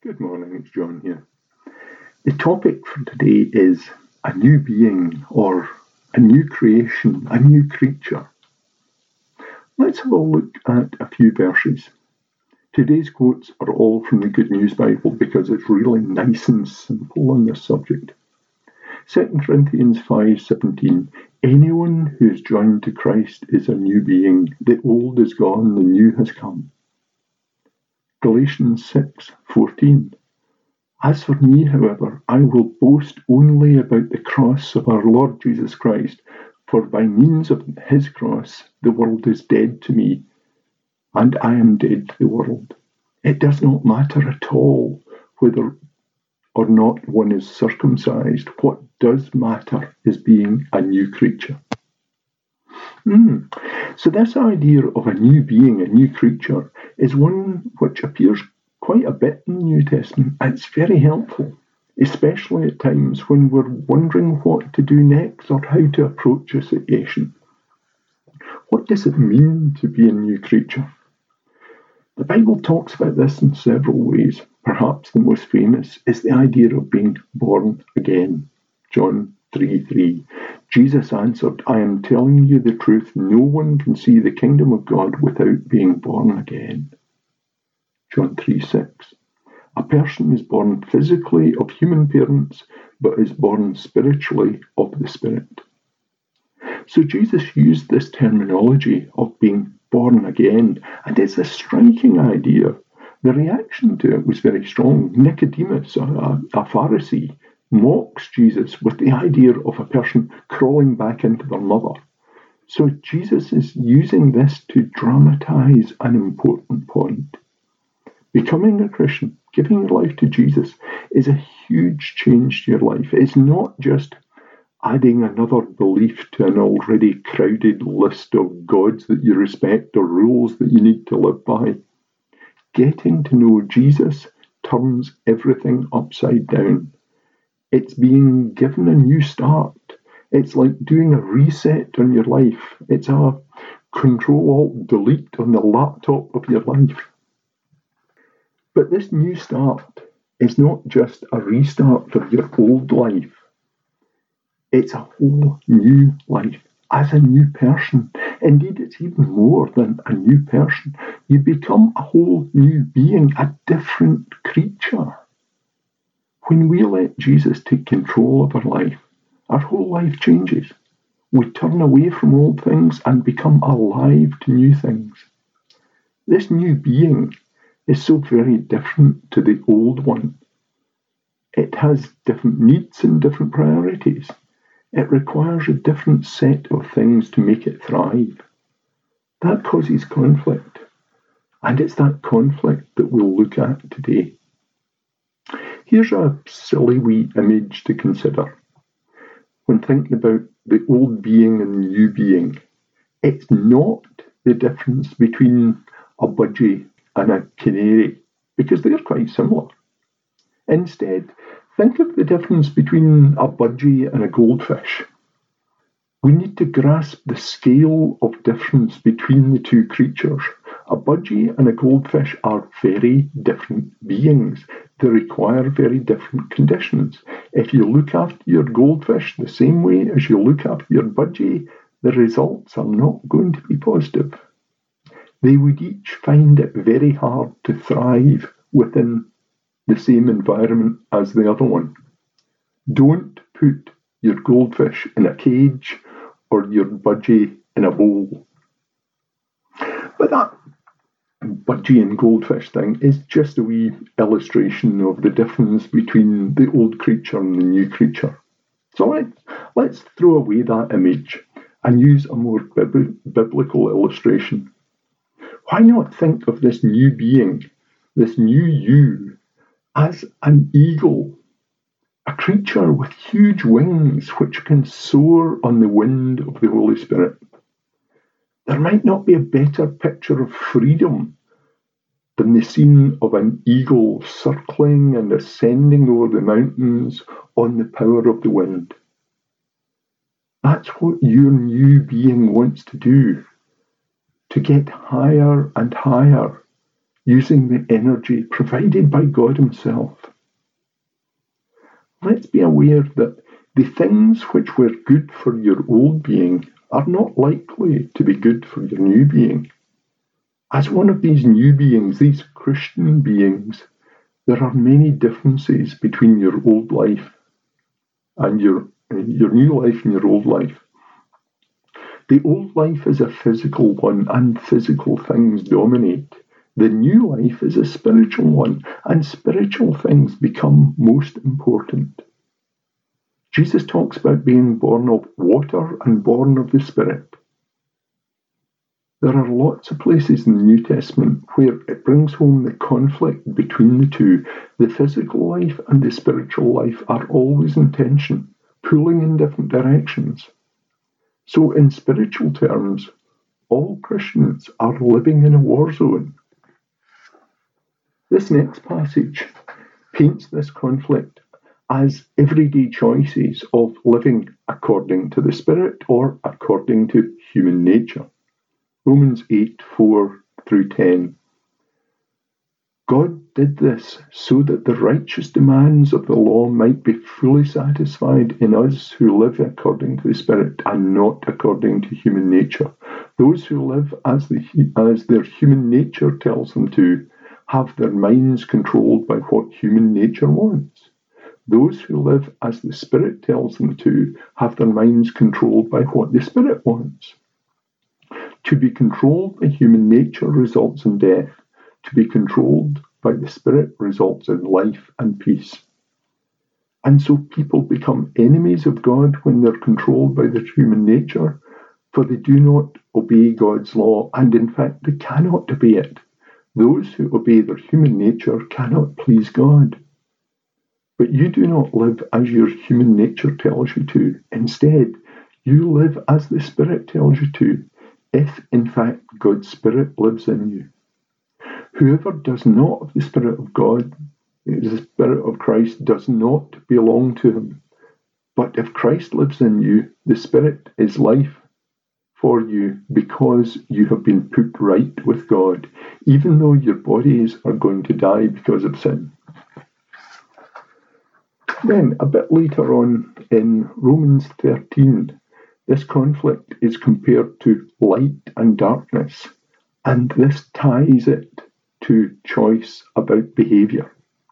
Good morning, it's John here. The topic for today is a new being or a new creation, a new creature. Let's have a look at a few verses. Today's quotes are all from the Good News Bible because it's really nice and simple on this subject. 2 Corinthians 5:17, anyone who is joined to Christ is a new being. The old is gone, the new has come. Galatians 6:14, as for me, however, I will boast only about the cross of our Lord Jesus Christ, for by means of his cross the world is dead to me, and I am dead to the world. It does not matter at all whether or not one is circumcised. What does matter is being a new creature. So this idea of a new being, a new creature, is one which appears quite a bit in the New Testament, and it's very helpful, especially at times when we're wondering what to do next or how to approach a situation. What does it mean to be a new creature? The Bible talks about this in several ways. Perhaps the most famous is the idea of being born again. John 3:3. Jesus answered, I am telling you the truth, no one can see the kingdom of God without being born again. John 3:6. A person is born physically of human parents, but is born spiritually of the Spirit. So Jesus used this terminology of being born again, and it's a striking idea. The reaction to it was very strong. Nicodemus, a Pharisee, mocks Jesus with the idea of a person crawling back into their mother. So Jesus is using this to dramatize an important point. Becoming a Christian, giving your life to Jesus, is a huge change to your life. It's not just adding another belief to an already crowded list of gods that you respect or rules that you need to live by. Getting to know Jesus turns everything upside down. It's being given a new start. It's like doing a reset on your life. It's a Control-Alt-Delete on the laptop of your life. But this new start is not just a restart of your old life. It's a whole new life as a new person. Indeed, it's even more than a new person. You become a whole new being, a different creature. When we let Jesus take control of our life, our whole life changes. We turn away from old things and become alive to new things. This new being is so very different to the old one. It has different needs and different priorities. It requires a different set of things to make it thrive. That causes conflict, and it's that conflict that we'll look at today. Here's a silly wee image to consider. When thinking about the old being and the new being, it's not the difference between a budgie and a canary, because they're quite similar. Instead, think of the difference between a budgie and a goldfish. We need to grasp the scale of difference between the two creatures. A budgie and a goldfish are very different beings. They require very different conditions. If you look after your goldfish the same way as you look after your budgie, the results are not going to be positive. They would each find it very hard to thrive within the same environment as the other one. Don't put your goldfish in a cage or your budgie in a bowl. But that budgie and goldfish thing is just a wee illustration of the difference between the old creature and the new creature. So let's throw away that image and use a more biblical illustration. Why not think of this new being, this new you, as an eagle, a creature with huge wings which can soar on the wind of the Holy Spirit? There might not be a better picture of freedom than the scene of an eagle circling and ascending over the mountains on the power of the wind. That's what your new being wants to do, to get higher and higher, using the energy provided by God Himself. Let's be aware that the things which were good for your old being are not likely to be good for your new being. As one of these new beings, these Christian beings, there are many differences between your old life and your new life and your old life. The old life is a physical one, and physical things dominate. The new life is a spiritual one, and spiritual things become most important. Jesus talks about being born of water and born of the Spirit. There are lots of places in the New Testament where it brings home the conflict between the two. The physical life and the spiritual life are always in tension, pulling in different directions. So in spiritual terms, all Christians are living in a war zone. This next passage paints this conflict as everyday choices of living according to the Spirit or according to human nature. Romans 8:4-10. God did this so that the righteous demands of the law might be fully satisfied in us who live according to the Spirit and not according to human nature. Those who live as their human nature tells them to have their minds controlled by what human nature wants. Those who live as the Spirit tells them to have their minds controlled by what the Spirit wants. To be controlled by human nature results in death. To be controlled by the Spirit results in life and peace. And so people become enemies of God when they're controlled by their human nature, for they do not obey God's law, and in fact they cannot obey it. Those who obey their human nature cannot please God. But you do not live as your human nature tells you to. Instead, you live as the Spirit tells you to, if in fact God's Spirit lives in you. Whoever does not have the Spirit of God, the Spirit of Christ, does not belong to him. But if Christ lives in you, the Spirit is life for you because you have been put right with God, even though your bodies are going to die because of sin. Then, a bit later on in Romans 13, this conflict is compared to light and darkness, and this ties it to choice about behaviour.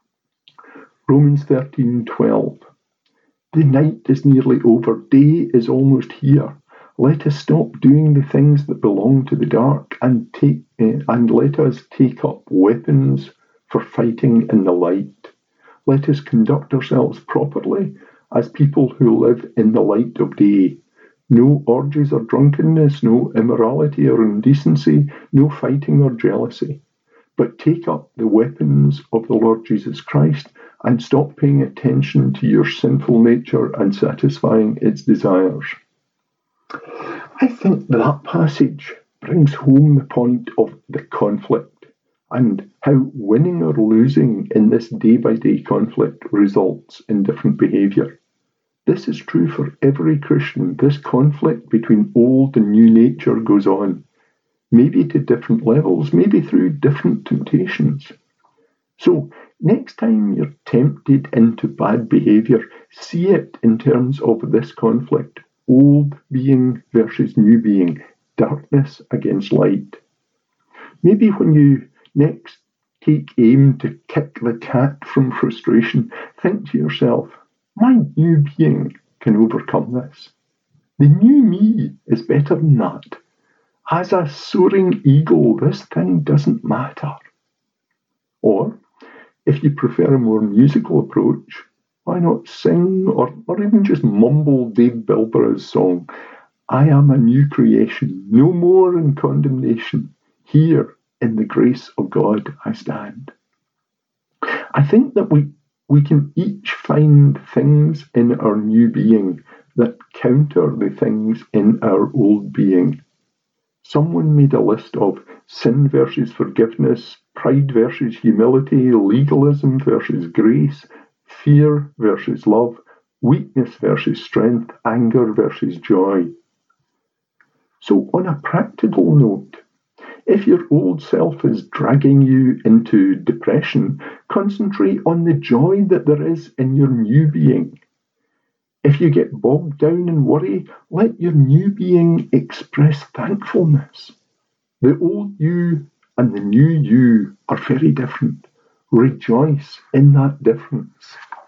Romans 13:12. The night is nearly over, day is almost here. Let us stop doing the things that belong to the dark and let us take up weapons for fighting in the light. Let us conduct ourselves properly as people who live in the light of day. No orgies or drunkenness, no immorality or indecency, no fighting or jealousy. But take up the weapons of the Lord Jesus Christ and stop paying attention to your sinful nature and satisfying its desires. I think that passage brings home the point of the conflict and how winning or losing in this day-by-day conflict results in different behaviour. This is true for every Christian. This conflict between old and new nature goes on, maybe to different levels, maybe through different temptations. So, next time you're tempted into bad behaviour, see it in terms of this conflict. Old being versus new being, darkness against light. Maybe when you next take aim to kick the cat from frustration, think to yourself, my new being can overcome this. The new me is better than that. As a soaring eagle, this thing doesn't matter. Or, if you prefer a more musical approach, why not sing or even just mumble Dave Bilborough's song, I am a new creation, no more in condemnation. Here, in the grace of God, I stand. I think that we can each find things in our new being that counter the things in our old being. Someone made a list of sin versus forgiveness, pride versus humility, legalism versus grace, fear versus love, weakness versus strength, anger versus joy. So on a practical note, If your old self is dragging you into depression, concentrate on the joy that there is in your new being. If you get bogged down in worry, let your new being express thankfulness. The old you and the new you are very different. Rejoice in that difference.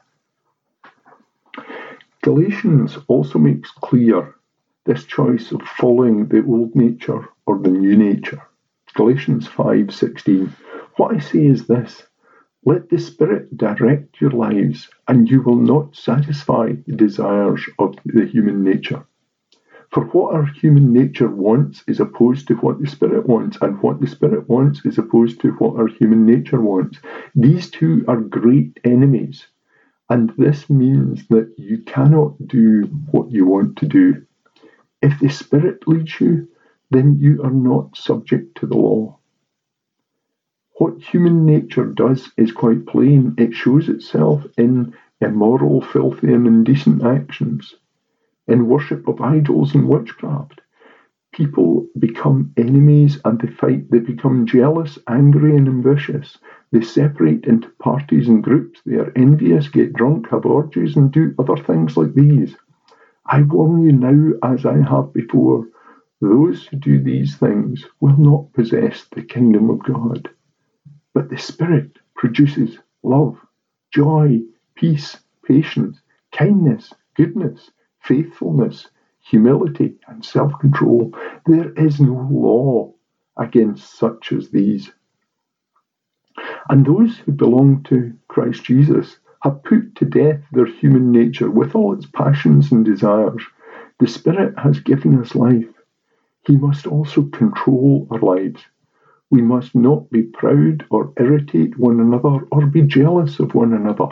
Galatians also makes clear this choice of following the old nature or the new nature. Galatians 5:16. What I say is this: let the Spirit direct your lives, and you will not satisfy the desires of the human nature. For what our human nature wants is opposed to what the Spirit wants, and what the Spirit wants is opposed to what our human nature wants. These two are great enemies, and this means that you cannot do what you want to do. If the Spirit leads you, then you are not subject to the law. What human nature does is quite plain. It shows itself in immoral, filthy, and indecent actions, in worship of idols and witchcraft. People become enemies and they fight. They become jealous, angry, and ambitious. They separate into parties and groups. They are envious, get drunk, have orgies, and do other things like these. I warn you now, as I have before, those who do these things will not possess the kingdom of God. But the Spirit produces love, joy, peace, patience, kindness, goodness, faithfulness, humility, and self-control. There is no law against such as these. And those who belong to Christ Jesus have put to death their human nature with all its passions and desires. The Spirit has given us life. He must also control our lives. We must not be proud or irritate one another or be jealous of one another.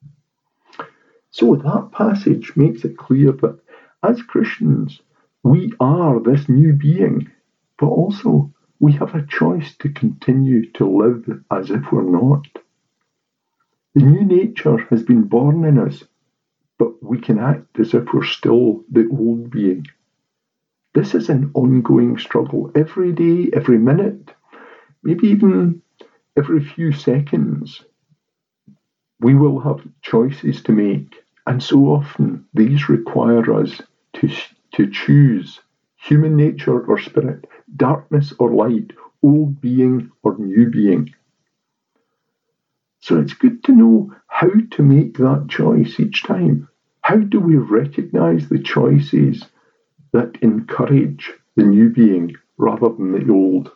So that passage makes it clear that as Christians, we are this new being, but also we have a choice to continue to live as if we're not. The new nature has been born in us, but we can act as if we're still the old being. This is an ongoing struggle every day, every minute, maybe even every few seconds. We will have choices to make, and so often these require us to choose human nature or spirit, darkness or light, old being or new being. So it's good to know how to make that choice each time. How do we recognize the choices that encourage the new being rather than the old?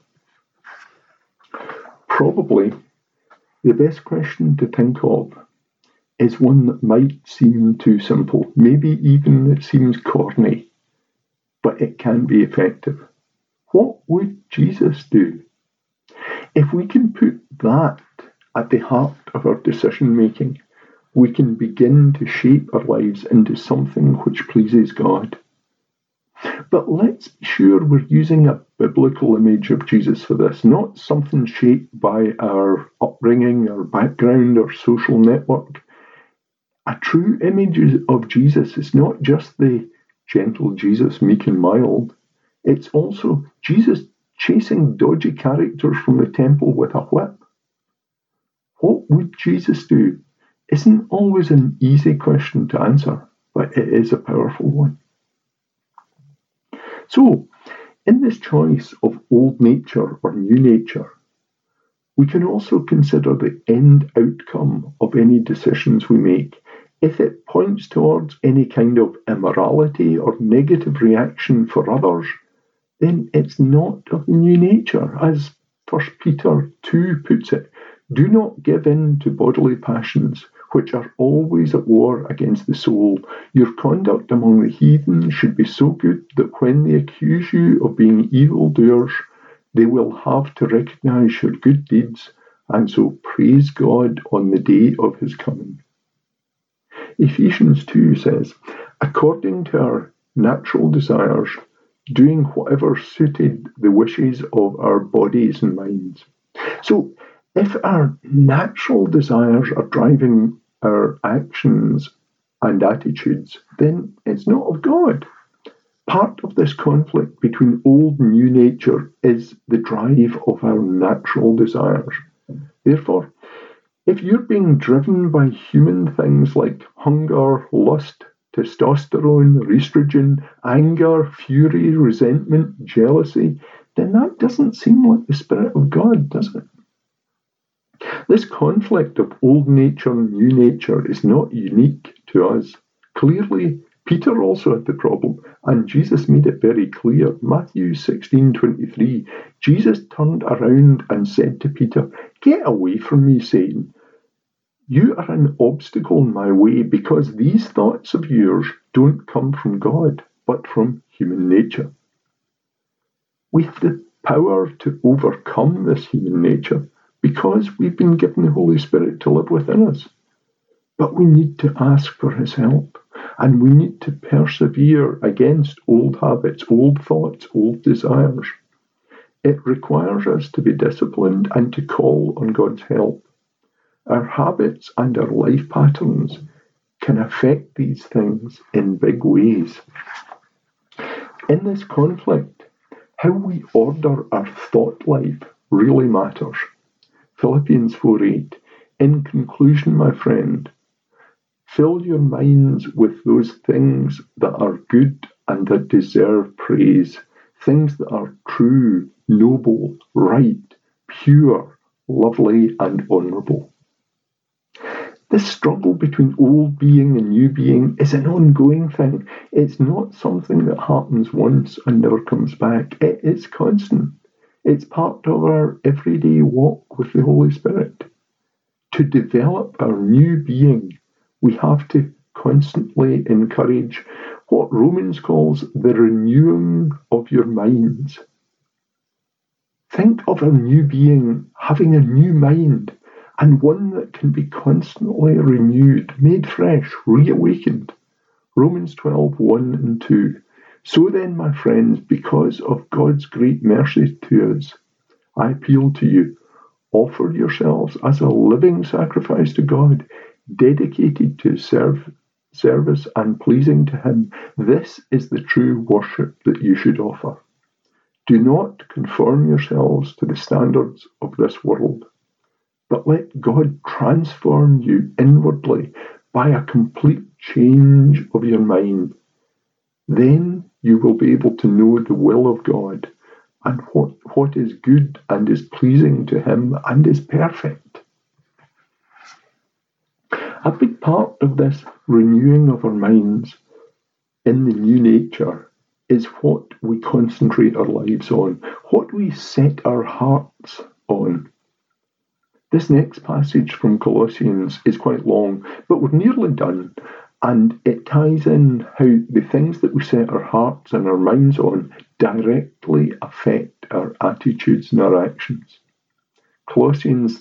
Probably the best question to think of is one that might seem too simple, maybe even it seems corny, but it can be effective. What would Jesus do? If we can put that at the heart of our decision making, we can begin to shape our lives into something which pleases God. But let's be sure we're using a biblical image of Jesus for this, not something shaped by our upbringing, our background, or social network. A true image of Jesus is not just the gentle Jesus, meek and mild. It's also Jesus chasing dodgy characters from the temple with a whip. What would Jesus do? Isn't always an easy question to answer, but it is a powerful one. So, in this choice of old nature or new nature, we can also consider the end outcome of any decisions we make. If it points towards any kind of immorality or negative reaction for others, then it's not of the new nature. As 1 Peter 2 puts it, do not give in to bodily passions, which are always at war against the soul. Your conduct among the heathen should be so good that when they accuse you of being evildoers, they will have to recognize your good deeds and so praise God on the day of his coming. Ephesians 2 says, according to our natural desires, doing whatever suited the wishes of our bodies and minds. So, if our natural desires are driving our actions and attitudes, then it's not of God. Part of this conflict between old and new nature is the drive of our natural desires. Therefore, if you're being driven by human things like hunger, lust, testosterone, estrogen, anger, fury, resentment, jealousy, then that doesn't seem like the Spirit of God, does it? This conflict of old nature and new nature is not unique to us. Clearly, Peter also had the problem, and Jesus made it very clear. Matthew 16:23, Jesus turned around and said to Peter, "Get away from me, Satan. You are an obstacle in my way because these thoughts of yours don't come from God, but from human nature." We have the power to overcome this human nature because we've been given the Holy Spirit to live within us. But we need to ask for His help, and we need to persevere against old habits, old thoughts, old desires. It requires us to be disciplined and to call on God's help. Our habits and our life patterns can affect these things in big ways. In this conflict, how we order our thought life really matters. Philippians 4:8. In conclusion, my friend, fill your minds with those things that are good and that deserve praise, things that are true, noble, right, pure, lovely, and honourable. This struggle between old being and new being is an ongoing thing. It's not something that happens once and never comes back. It is constant. It's part of our everyday walk with the Holy Spirit. To develop our new being, we have to constantly encourage what Romans calls the renewing of your minds. Think of a new being having a new mind, and one that can be constantly renewed, made fresh, reawakened. Romans 12:1 and 2. So then, my friends, because of God's great mercy to us, I appeal to you, offer yourselves as a living sacrifice to God, dedicated to service and pleasing to Him. This is the true worship that you should offer. Do not conform yourselves to the standards of this world, but let God transform you inwardly by a complete change of your mind. Then you will be able to know the will of God and what is good and is pleasing to Him and is perfect. A big part of this renewing of our minds in the new nature is what we concentrate our lives on, what we set our hearts on. This next passage from Colossians is quite long, but we're nearly done, and it ties in how the things that we set our hearts and our minds on directly affect our attitudes and our actions. Colossians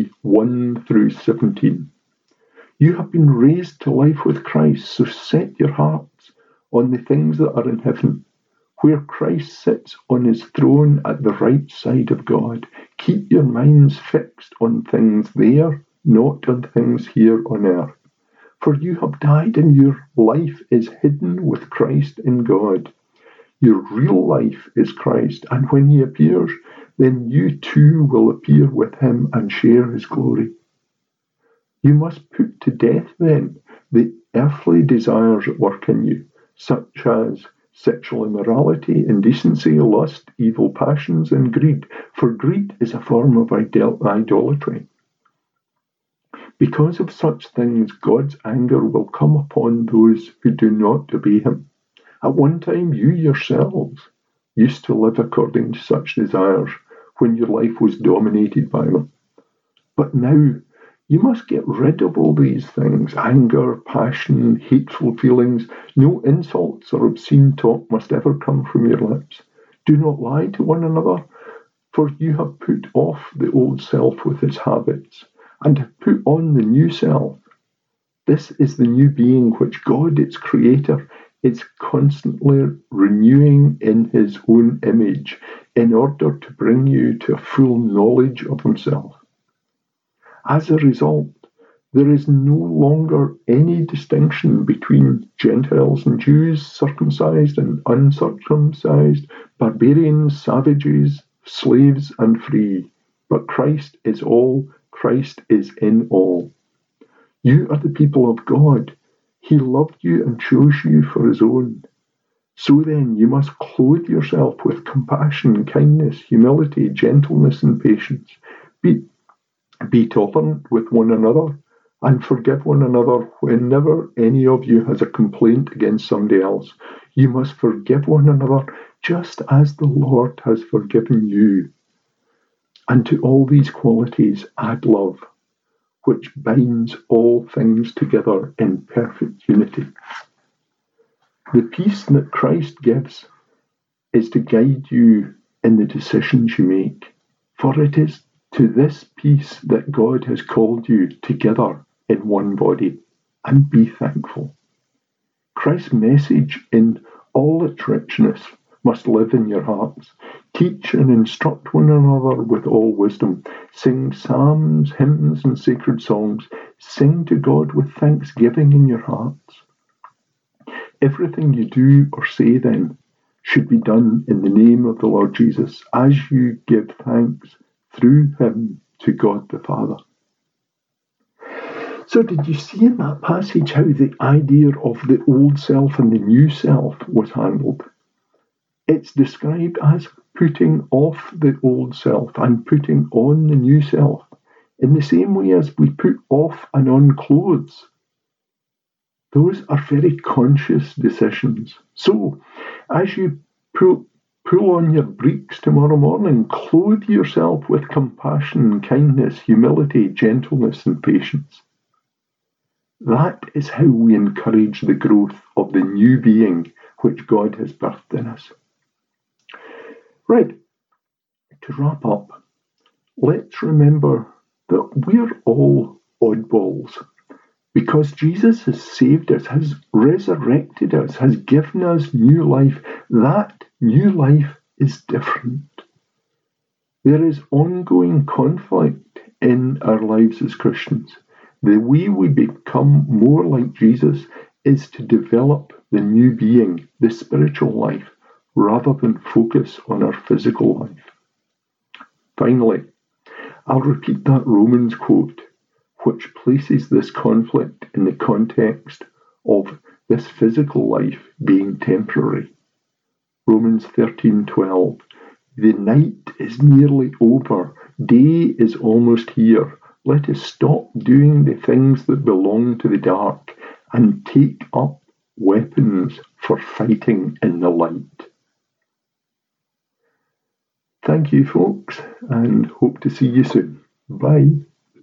3:1 through 17. You have been raised to life with Christ, so set your hearts on the things that are in heaven, where Christ sits on his throne at the right side of God. Keep your minds fixed on things there, not on things here on earth. For you have died and your life is hidden with Christ in God. Your real life is Christ, and when he appears, then you too will appear with him and share his glory. You must put to death then the earthly desires at work in you, such as sexual immorality, indecency, lust, evil passions, and greed, for greed is a form of idolatry. Because of such things, God's anger will come upon those who do not obey him. At one time, you yourselves used to live according to such desires when your life was dominated by them. But now, you must get rid of all these things: anger, passion, hateful feelings. No insults or obscene talk must ever come from your lips. Do not lie to one another, for you have put off the old self with its habits, and have put on the new self. This is the new being which God, its creator, is constantly renewing in his own image in order to bring you to a full knowledge of himself. As a result, There is no longer any distinction between Gentiles and Jews, circumcised and uncircumcised, barbarians, savages, slaves and free. But Christ is all, Christ is in all. You are the people of God. He loved you and chose you for his own. So then you must clothe yourself with compassion, kindness, humility, gentleness and patience. Be tolerant with one another and forgive one another whenever any of you has a complaint against somebody else. You must forgive one another just as the Lord has forgiven you. And to all these qualities add love, which binds all things together in perfect unity. The peace that Christ gives is to guide you in the decisions you make, for it is to this peace that God has called you together in one body, and be thankful. Christ's message in all its richness must live in your hearts. Teach and instruct one another with all wisdom. Sing psalms, hymns, and sacred songs. Sing to God with thanksgiving in your hearts. Everything you do or say then should be done in the name of the Lord Jesus, as you give thanks through him to God the Father. So did you see in that passage how the idea of the old self and the new self was handled? It's described as putting off the old self and putting on the new self, in the same way as we put off and on clothes. Those are very conscious decisions. So, as you pull on your breeks tomorrow morning, clothe yourself with compassion, kindness, humility, gentleness, and patience. That is how we encourage the growth of the new being which God has birthed in us. Right, to wrap up, let's remember that we're all oddballs. Because Jesus has saved us, has resurrected us, has given us new life, that new life is different. There is ongoing conflict in our lives as Christians. The way we become more like Jesus is to develop the new being, the spiritual life, rather than focus on our physical life. Finally, I'll repeat that Romans quote, which places this conflict in the context of this physical life being temporary. Romans 13:12. The night is nearly over, day is almost here. Let us stop doing the things that belong to the dark and take up weapons for fighting in the light. Thank you, folks, and hope to see you soon. Bye.